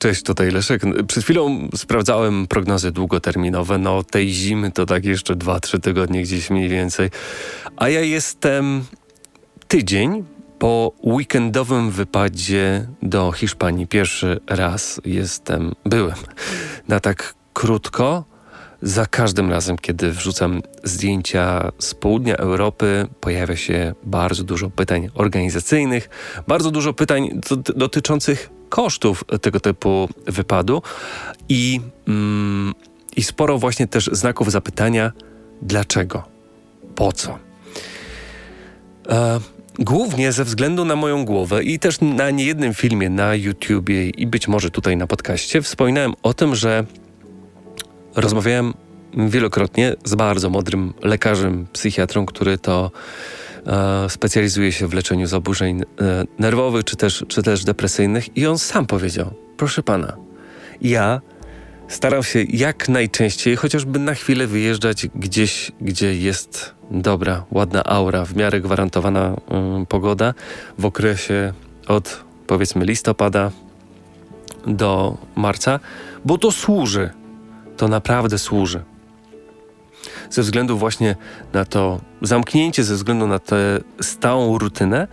Cześć, tutaj Leszek. Przed chwilą sprawdzałem prognozy długoterminowe. No tej zimy to tak jeszcze 2-3 tygodnie gdzieś mniej więcej. A ja jestem tydzień po weekendowym wypadzie do Hiszpanii. Pierwszy raz byłem na tak krótko. Za każdym razem, kiedy wrzucam zdjęcia z południa Europy, pojawia się bardzo dużo pytań organizacyjnych, bardzo dużo pytań dotyczących kosztów tego typu wypadu i sporo właśnie też znaków zapytania, dlaczego, po co. Głównie ze względu na moją głowę i też na niejednym filmie na YouTubie i być może tutaj na podcaście wspominałem o tym, że rozmawiałem wielokrotnie z bardzo mądrym lekarzem, psychiatrą, który to specjalizuje się w leczeniu zaburzeń nerwowych czy też depresyjnych i on sam powiedział, proszę pana, ja staram się jak najczęściej chociażby na chwilę wyjeżdżać gdzieś, gdzie jest dobra, ładna aura, w miarę gwarantowana pogoda w okresie od powiedzmy listopada do marca, bo to służy. To naprawdę służy. Ze względu właśnie na to zamknięcie, ze względu na tę stałą rutynę,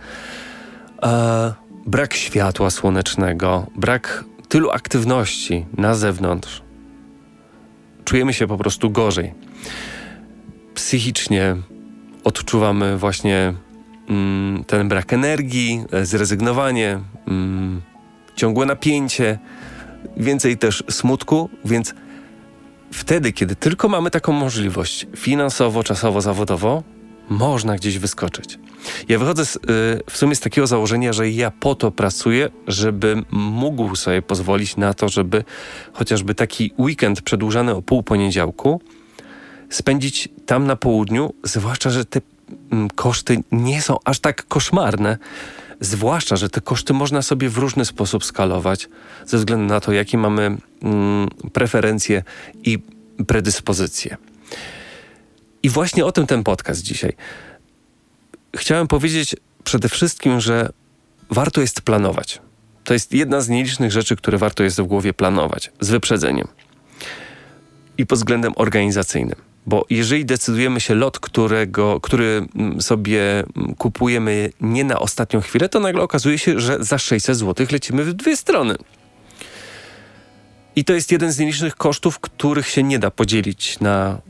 brak światła słonecznego, brak tylu aktywności na zewnątrz. Czujemy się po prostu gorzej. Psychicznie odczuwamy właśnie ten brak energii, zrezygnowanie, ciągłe napięcie, więcej też smutku, więc wtedy, kiedy tylko mamy taką możliwość finansowo, czasowo, zawodowo, można gdzieś wyskoczyć. Ja wychodzę w sumie z takiego założenia, że ja po to pracuję, żebym mógł sobie pozwolić na to, żeby chociażby taki weekend przedłużany o pół poniedziałku spędzić tam na południu, zwłaszcza, że te koszty nie są aż tak koszmarne. Zwłaszcza, że te koszty można sobie w różny sposób skalować ze względu na to, jakie mamy preferencje i predyspozycje. I właśnie o tym ten podcast dzisiaj. Chciałem powiedzieć przede wszystkim, że warto jest planować. To jest jedna z nielicznych rzeczy, które warto jest w głowie planować z wyprzedzeniem i pod względem organizacyjnym. Bo jeżeli decydujemy się lot, który sobie kupujemy nie na ostatnią chwilę, to nagle okazuje się, że za 600 zł lecimy w dwie strony. I to jest jeden z nielicznych kosztów, których się nie da podzielić na,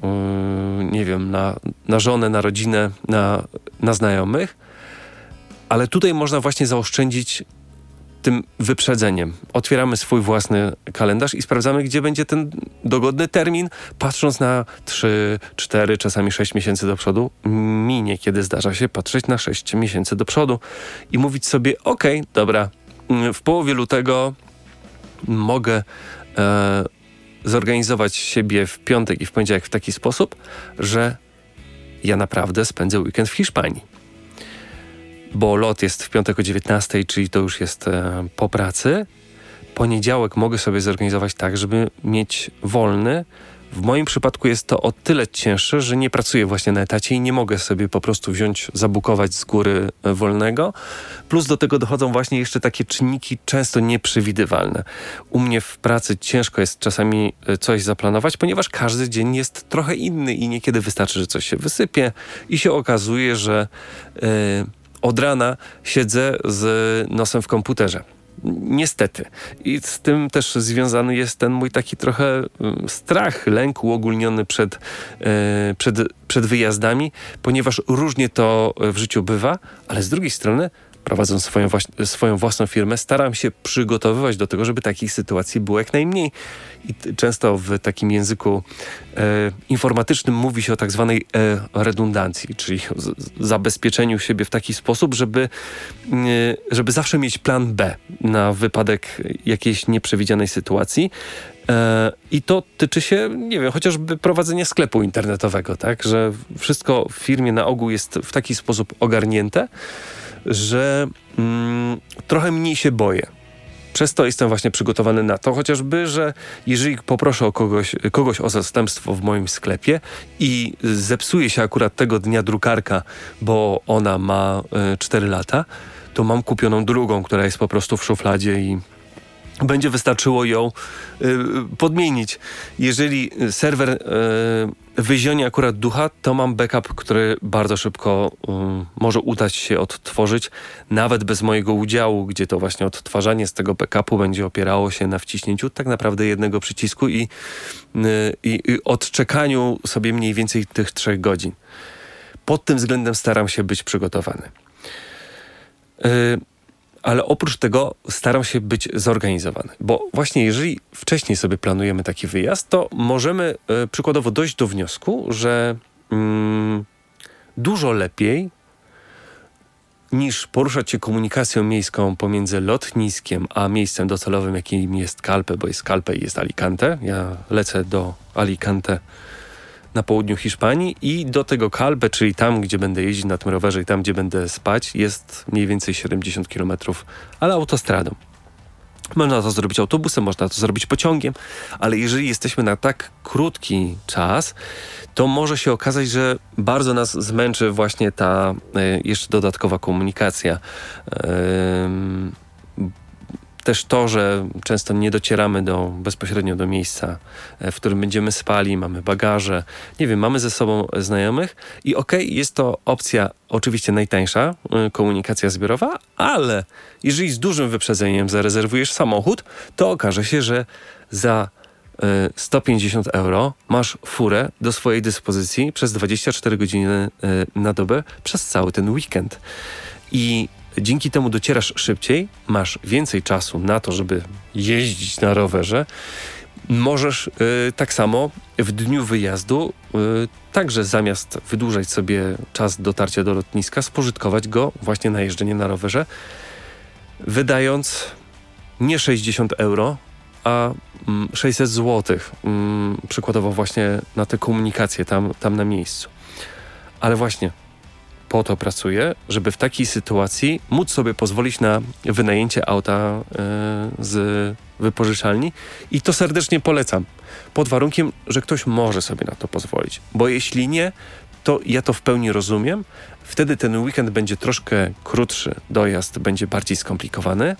na żonę, na rodzinę, na znajomych. Ale tutaj można właśnie zaoszczędzić tym wyprzedzeniem. Otwieramy swój własny kalendarz i sprawdzamy, gdzie będzie ten dogodny termin, patrząc na 3, 4, czasami 6 miesięcy do przodu. Mi niekiedy zdarza się patrzeć na 6 miesięcy do przodu i mówić sobie, okej, dobra, w połowie lutego mogę zorganizować siebie w piątek i w poniedziałek w taki sposób, że ja naprawdę spędzę weekend w Hiszpanii. Bo lot jest w piątek o 19, czyli to już jest po pracy. Poniedziałek mogę sobie zorganizować tak, żeby mieć wolny. W moim przypadku jest to o tyle cięższe, że nie pracuję właśnie na etacie i nie mogę sobie po prostu zabukować z góry wolnego. Plus do tego dochodzą właśnie jeszcze takie czynniki często nieprzewidywalne. U mnie w pracy ciężko jest czasami coś zaplanować, ponieważ każdy dzień jest trochę inny i niekiedy wystarczy, że coś się wysypie i się okazuje, że od rana siedzę z nosem w komputerze. Niestety. I z tym też związany jest ten mój taki trochę strach, lęk uogólniony przed wyjazdami, ponieważ różnie to w życiu bywa, ale z drugiej strony, prowadząc swoją własną firmę, staram się przygotowywać do tego, żeby takich sytuacji było jak najmniej. I często w takim języku informatycznym mówi się o tak zwanej redundancji, czyli zabezpieczeniu siebie w taki sposób, żeby zawsze mieć plan B na wypadek jakiejś nieprzewidzianej sytuacji. I to tyczy się, nie wiem, chociażby prowadzenia sklepu internetowego, tak? Że wszystko w firmie na ogół jest w taki sposób ogarnięte, że trochę mniej się boję. Przez to jestem właśnie przygotowany na to, chociażby, że jeżeli poproszę o kogoś o zastępstwo w moim sklepie i zepsuje się akurat tego dnia drukarka, bo ona ma 4 lata, to mam kupioną drugą, która jest po prostu w szufladzie będzie wystarczyło ją podmienić. Jeżeli serwer wyzionie akurat ducha, to mam backup, który bardzo szybko może udać się odtworzyć, nawet bez mojego udziału, gdzie to właśnie odtwarzanie z tego backupu będzie opierało się na wciśnięciu tak naprawdę jednego przycisku i odczekaniu sobie mniej więcej tych 3 godzin. Pod tym względem staram się być przygotowany. Ale oprócz tego staram się być zorganizowany, bo właśnie jeżeli wcześniej sobie planujemy taki wyjazd, to możemy przykładowo dojść do wniosku, że dużo lepiej niż poruszać się komunikacją miejską pomiędzy lotniskiem a miejscem docelowym, jakim jest Calpe, bo jest Calpe i jest Alicante. Ja lecę do Alicante na południu Hiszpanii i do tego Calpe, czyli tam, gdzie będę jeździć na tym rowerze i tam, gdzie będę spać, jest mniej więcej 70 km, ale autostradą. Można to zrobić autobusem, można to zrobić pociągiem, ale jeżeli jesteśmy na tak krótki czas, to może się okazać, że bardzo nas zmęczy właśnie ta jeszcze dodatkowa komunikacja. Też to, że często nie docieramy bezpośrednio do miejsca, w którym będziemy spali, mamy bagaże, nie wiem, mamy ze sobą znajomych i jest to opcja oczywiście najtańsza, komunikacja zbiorowa, ale jeżeli z dużym wyprzedzeniem zarezerwujesz samochód, to okaże się, że za 150 euro masz furę do swojej dyspozycji przez 24 godziny na dobę przez cały ten weekend. I dzięki temu docierasz szybciej, masz więcej czasu na to, żeby jeździć na rowerze. Możesz tak samo w dniu wyjazdu także zamiast wydłużać sobie czas dotarcia do lotniska, spożytkować go właśnie na jeżdżenie na rowerze, wydając nie 60 euro, a 600 zł. Przykładowo właśnie na tę komunikację tam na miejscu. Ale właśnie po to pracuję, żeby w takiej sytuacji móc sobie pozwolić na wynajęcie auta z wypożyczalni i to serdecznie polecam. Pod warunkiem, że ktoś może sobie na to pozwolić. Bo jeśli nie, to ja to w pełni rozumiem. Wtedy ten weekend będzie troszkę krótszy, dojazd będzie bardziej skomplikowany.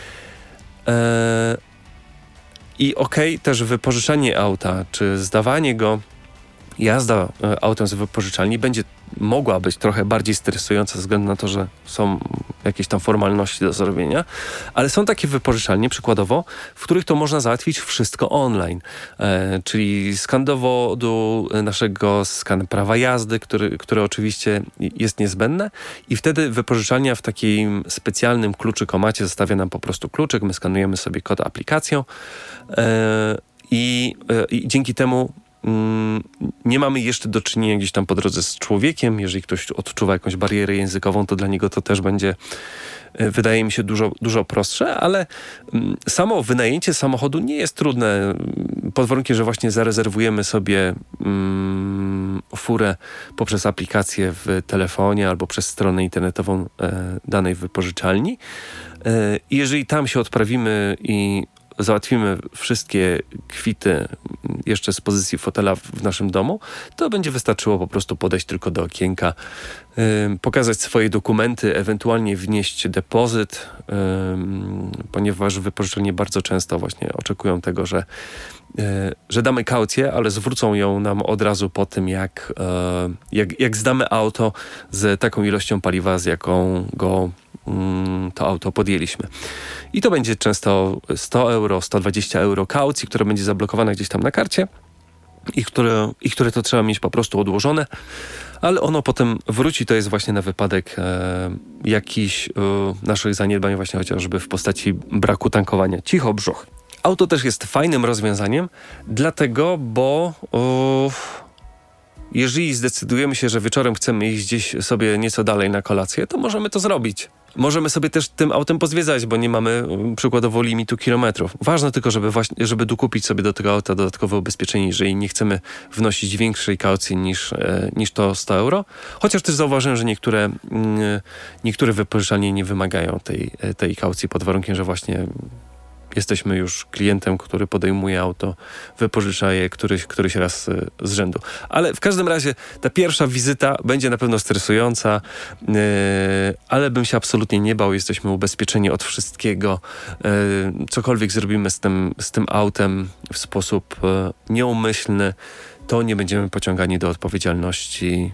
I też wypożyczanie auta, czy zdawanie go, jazda autem z wypożyczalni będzie mogła być trochę bardziej stresująca ze względu na to, że są jakieś tam formalności do zrobienia, ale są takie wypożyczalnie przykładowo, w których to można załatwić wszystko online, czyli skan dowodu naszego, skan prawa jazdy, który oczywiście jest niezbędne i wtedy wypożyczalnia w takim specjalnym kluczykomacie zostawia nam po prostu kluczyk, my skanujemy sobie kod aplikacją i dzięki temu nie mamy jeszcze do czynienia gdzieś tam po drodze z człowiekiem. Jeżeli ktoś odczuwa jakąś barierę językową, to dla niego to też będzie, wydaje mi się, dużo prostsze, ale samo wynajęcie samochodu nie jest trudne pod warunkiem, że właśnie zarezerwujemy sobie furę poprzez aplikację w telefonie albo przez stronę internetową danej wypożyczalni. I jeżeli tam się odprawimy i załatwimy wszystkie kwity jeszcze z pozycji fotela w naszym domu, to będzie wystarczyło po prostu podejść tylko do okienka, pokazać swoje dokumenty, ewentualnie wnieść depozyt, ponieważ wypożyczalnie bardzo często właśnie oczekują tego, że damy kaucję, ale zwrócą ją nam od razu po tym, jak zdamy auto z taką ilością paliwa, z jaką go to auto podjęliśmy. I to będzie często 100 euro, 120 euro kaucji, która będzie zablokowana gdzieś tam na karcie i które to trzeba mieć po prostu odłożone, ale ono potem wróci, to jest właśnie na wypadek jakichś naszych zaniedbań, właśnie chociażby w postaci braku tankowania. Cicho brzuch. Auto też jest fajnym rozwiązaniem, dlatego, bo jeżeli zdecydujemy się, że wieczorem chcemy iść gdzieś sobie nieco dalej na kolację, to możemy to zrobić. Możemy sobie też tym autem pozwiedzać, bo nie mamy przykładowo limitu kilometrów. Ważne tylko, żeby dokupić sobie do tego auta dodatkowe ubezpieczenie, jeżeli nie chcemy wnosić większej kaucji niż to 100 euro. Chociaż też zauważyłem, że niektóre wypożyczalnie nie wymagają tej kaucji pod warunkiem, że właśnie jesteśmy już klientem, który podejmuje auto, wypożycza je któryś raz z rzędu. Ale w każdym razie ta pierwsza wizyta będzie na pewno stresująca, ale bym się absolutnie nie bał. Jesteśmy ubezpieczeni od wszystkiego. Cokolwiek zrobimy z tym autem w sposób nieumyślny, to nie będziemy pociągani do odpowiedzialności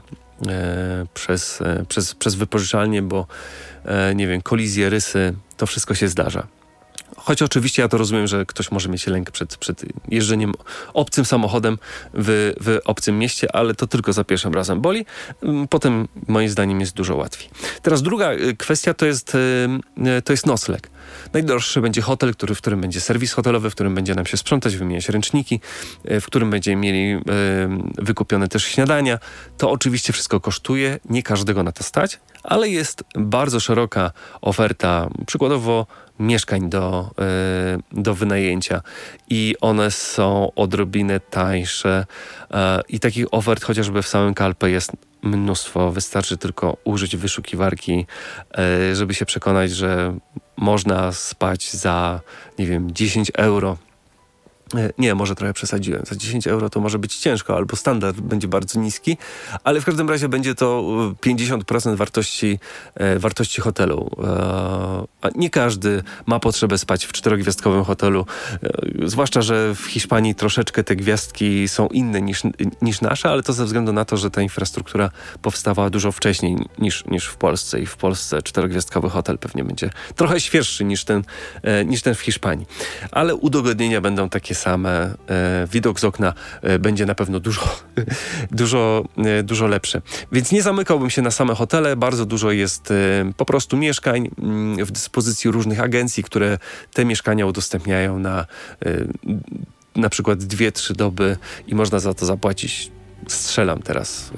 przez wypożyczalnię, bo nie wiem, kolizje, rysy, to wszystko się zdarza. Choć oczywiście ja to rozumiem, że ktoś może mieć lęk przed jeżdżeniem obcym samochodem w obcym mieście, ale to tylko za pierwszym razem boli. Potem moim zdaniem jest dużo łatwiej. Teraz druga kwestia to jest nocleg. Najdroższy będzie hotel, w którym będzie serwis hotelowy, w którym będzie nam się sprzątać, wymieniać ręczniki, w którym będziemy mieli wykupione też śniadania. To oczywiście wszystko kosztuje, nie każdego na to stać, ale jest bardzo szeroka oferta, przykładowo mieszkań do wynajęcia i one są odrobinę tańsze i takich ofert chociażby w samym Calpe jest mnóstwo. Wystarczy tylko użyć wyszukiwarki, żeby się przekonać, że można spać za, nie wiem, 10 euro. Nie, może trochę przesadziłem. Za 10 euro to może być ciężko, albo standard będzie bardzo niski, ale w każdym razie będzie to 50% wartości hotelu. A nie każdy ma potrzebę spać w 4-gwiazdkowym hotelu, zwłaszcza, że w Hiszpanii troszeczkę te gwiazdki są inne niż nasze, ale to ze względu na to, że ta infrastruktura powstawała dużo wcześniej niż w Polsce i w Polsce 4-gwiazdkowy hotel pewnie będzie trochę świeższy niż ten w Hiszpanii. Ale udogodnienia będą takie same, widok z okna będzie na pewno dużo lepszy. Więc nie zamykałbym się na same hotele, bardzo dużo jest po prostu mieszkań w dyspozycji różnych agencji, które te mieszkania udostępniają na przykład 2-3 doby i można za to zapłacić, strzelam teraz,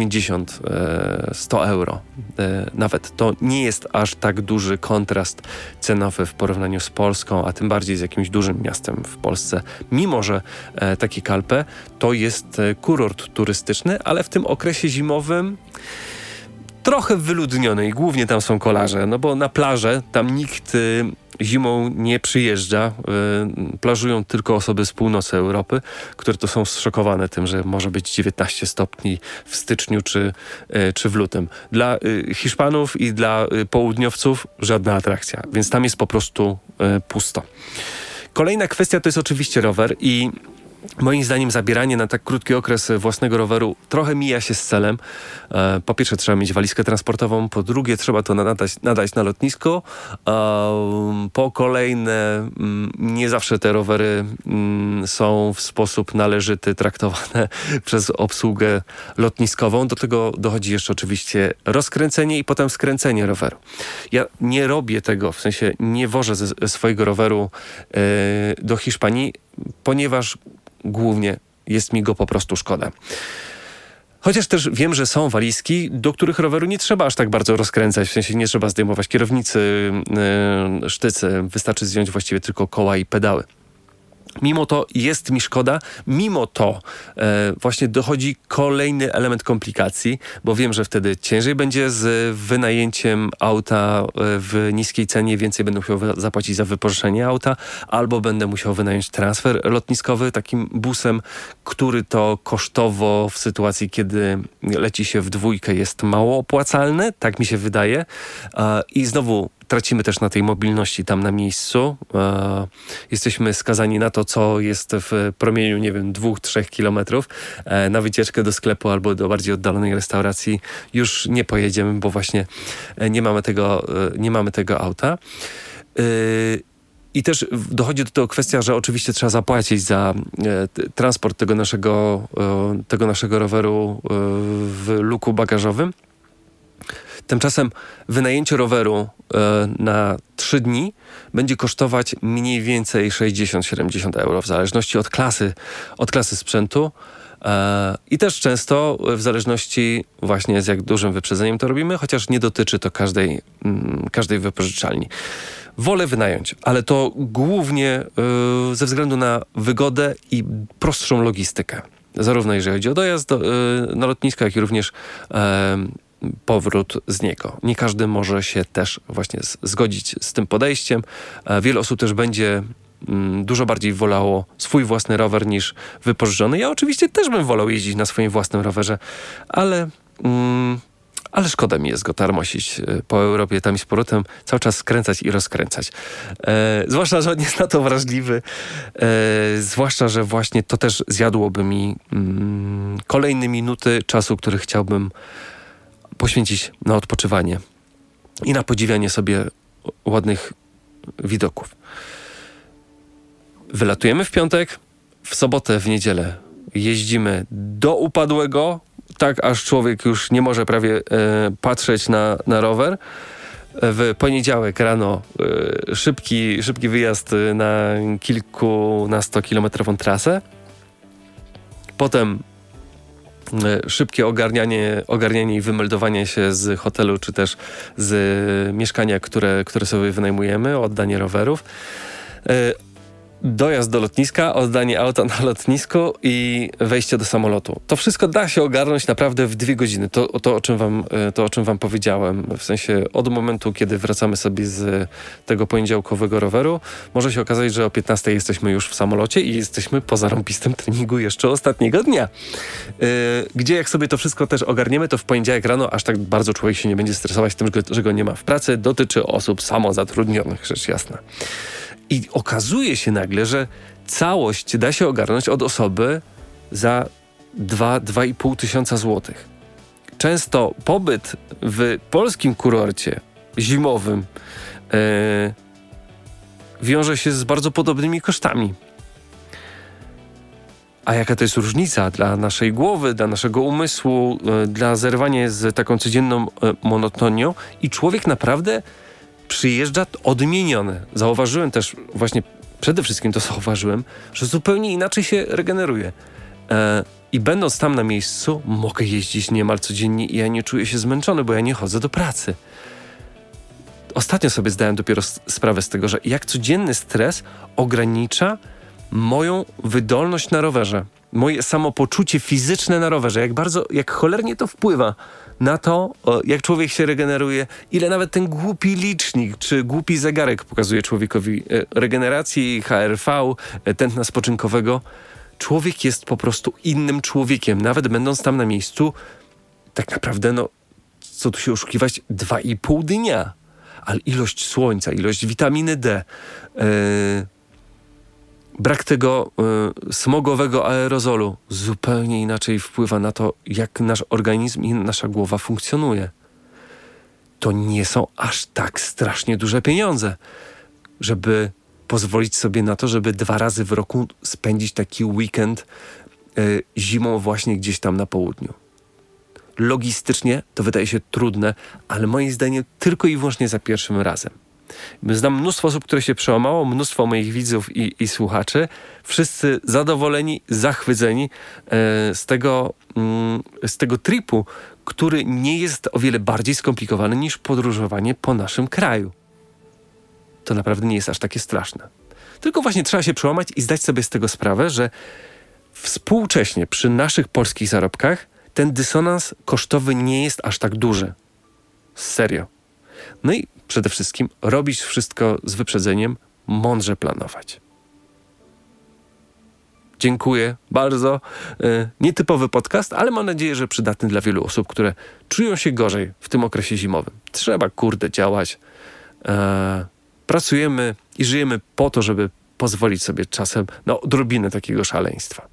90-100 euro. Nawet to nie jest aż tak duży kontrast cenowy w porównaniu z Polską, a tym bardziej z jakimś dużym miastem w Polsce. Mimo że taki Calpe to jest kurort turystyczny, ale w tym okresie zimowym trochę wyludniony i głównie tam są kolarze, no bo na plażę tam nikt zimą nie przyjeżdża. Plażują tylko osoby z północy Europy, które to są zszokowane tym, że może być 19 stopni w styczniu czy w lutym. Dla Hiszpanów i dla południowców żadna atrakcja, więc tam jest po prostu pusto. Kolejna kwestia to jest oczywiście rower i moim zdaniem zabieranie na tak krótki okres własnego roweru trochę mija się z celem. Po pierwsze trzeba mieć walizkę transportową, po drugie trzeba to nadać na lotnisko. Po kolejne nie zawsze te rowery są w sposób należyty traktowane przez obsługę lotniskową. Do tego dochodzi jeszcze oczywiście rozkręcenie i potem skręcenie roweru. Ja nie robię tego, w sensie nie wożę ze swojego roweru do Hiszpanii, ponieważ głównie jest mi go po prostu szkoda. Chociaż też wiem, że są walizki, do których roweru nie trzeba aż tak bardzo rozkręcać, w sensie nie trzeba zdejmować kierownicy, sztycy, wystarczy zdjąć właściwie tylko koła i pedały. Mimo to jest mi szkoda, mimo to właśnie dochodzi kolejny element komplikacji, bo wiem, że wtedy ciężej będzie z wynajęciem auta w niskiej cenie, więcej będę musiał zapłacić za wypożyczenie auta, albo będę musiał wynająć transfer lotniskowy takim busem, który to kosztowo w sytuacji, kiedy leci się w dwójkę jest mało opłacalny, tak mi się wydaje. I znowu tracimy też na tej mobilności tam na miejscu. Jesteśmy skazani na to, co jest w promieniu, nie wiem, 2-3 kilometrów. Na wycieczkę do sklepu albo do bardziej oddalonej restauracji już nie pojedziemy, bo właśnie nie mamy tego auta. I też dochodzi do tego kwestia, że oczywiście trzeba zapłacić za transport tego naszego roweru w luku bagażowym. Tymczasem wynajęcie roweru na 3 dni będzie kosztować mniej więcej 60-70 euro, w zależności od klasy sprzętu. I też często w zależności właśnie z jak dużym wyprzedzeniem to robimy, chociaż nie dotyczy to każdej wypożyczalni. Wolę wynająć, ale to głównie ze względu na wygodę i prostszą logistykę. Zarówno jeżeli chodzi o dojazd na lotnisko, jak i również powrót z niego. Nie każdy może się też właśnie zgodzić z tym podejściem. Wiele osób też będzie dużo bardziej wolało swój własny rower niż wypożyczony. Ja oczywiście też bym wolał jeździć na swoim własnym rowerze, ale szkoda mi jest go tarmosić po Europie, tam i z powrotem, cały czas skręcać i rozkręcać. Zwłaszcza, że on jest na to wrażliwy. Zwłaszcza, że właśnie to też zjadłoby mi kolejne minuty czasu, który chciałbym poświęcić na odpoczywanie i na podziwianie sobie ładnych widoków. Wylatujemy w piątek, w sobotę, w niedzielę jeździmy do upadłego, tak aż człowiek już nie może prawie patrzeć na rower. W poniedziałek rano szybki wyjazd na kilkunastokilometrową trasę. Potem szybkie ogarnianie i wymeldowanie się z hotelu, czy też z mieszkania, które sobie wynajmujemy, oddanie rowerów. Dojazd do lotniska, oddanie auta na lotnisku i wejście do samolotu. To wszystko da się ogarnąć naprawdę w 2 godziny. To o czym wam powiedziałem. W sensie od momentu, kiedy wracamy sobie z tego poniedziałkowego roweru, może się okazać, że o 15 jesteśmy już w samolocie i jesteśmy po zarąbistym treningu jeszcze ostatniego dnia. Gdzie jak sobie to wszystko też ogarniemy, to w poniedziałek rano aż tak bardzo człowiek się nie będzie stresować tym, że go nie ma w pracy. Dotyczy osób samozatrudnionych, rzecz jasna. I okazuje się nagle, że całość da się ogarnąć od osoby za 2–2,5 tysiąca złotych. Często pobyt w polskim kurorcie zimowym wiąże się z bardzo podobnymi kosztami. A jaka to jest różnica dla naszej głowy, dla naszego umysłu, dla zerwania z taką codzienną monotonią i człowiek naprawdę przyjeżdża odmieniony. Zauważyłem też, właśnie przede wszystkim to zauważyłem, że zupełnie inaczej się regeneruje. I będąc tam na miejscu, mogę jeździć niemal codziennie i ja nie czuję się zmęczony, bo ja nie chodzę do pracy. Ostatnio sobie zdałem dopiero sprawę z tego, że jak codzienny stres ogranicza moją wydolność na rowerze, moje samopoczucie fizyczne na rowerze, jak cholernie to wpływa na to, jak człowiek się regeneruje, ile nawet ten głupi licznik czy głupi zegarek pokazuje człowiekowi regeneracji, HRV, tętna spoczynkowego. Człowiek jest po prostu innym człowiekiem, nawet będąc tam na miejscu, tak naprawdę, co tu się oszukiwać, 2,5 dnia. Ale ilość słońca, ilość witaminy D, brak tego smogowego aerozolu zupełnie inaczej wpływa na to, jak nasz organizm i nasza głowa funkcjonuje. To nie są aż tak strasznie duże pieniądze, żeby pozwolić sobie na to, żeby 2 razy w roku spędzić taki weekend zimą właśnie gdzieś tam na południu. Logistycznie to wydaje się trudne, ale moim zdaniem tylko i wyłącznie za pierwszym razem. Znam mnóstwo osób, które się przełamało, mnóstwo moich widzów i słuchaczy. Wszyscy zadowoleni, zachwyceni z tego tripu, który nie jest o wiele bardziej skomplikowany niż podróżowanie po naszym kraju. To naprawdę nie jest aż takie straszne. Tylko właśnie trzeba się przełamać i zdać sobie z tego sprawę, że współcześnie przy naszych polskich zarobkach ten dysonans kosztowy nie jest aż tak duży. Serio. No i przede wszystkim robić wszystko z wyprzedzeniem, mądrze planować. Dziękuję bardzo. Nietypowy podcast, ale mam nadzieję, że przydatny dla wielu osób, które czują się gorzej w tym okresie zimowym. Trzeba, działać. Pracujemy i żyjemy po to, żeby pozwolić sobie czasem na odrobinę takiego szaleństwa.